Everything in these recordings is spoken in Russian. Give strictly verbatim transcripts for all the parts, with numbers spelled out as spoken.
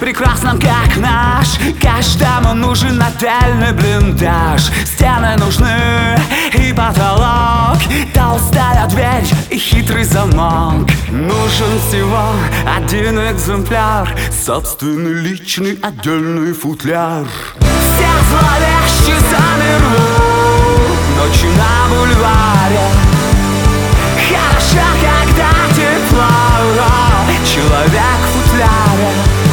прекрасном, как наш. Каждому нужен отдельный блиндаж. Стены нужны и потолок, толстая дверь и хитрый замок. Нужен всего один экземпляр, собственный личный отдельный футляр. Все зловеще замерут ночью на бульваре. Хорошо, когда тепло, человек в футляре.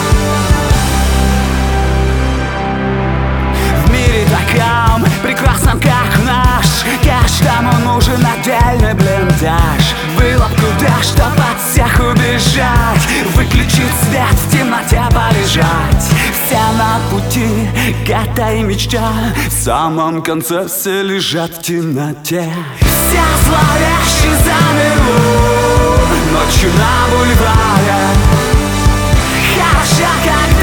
В мире таком прекрасном, как наш, каждому нужен отдельный блиндаж. Было б куда, чтоб от всех убежать, выключить свет, в темноте полежать. Все на пути к этой мечте, в самом конце все лежат в темноте. Все зловеще замерут ночью на бульваре. Хорошо, когда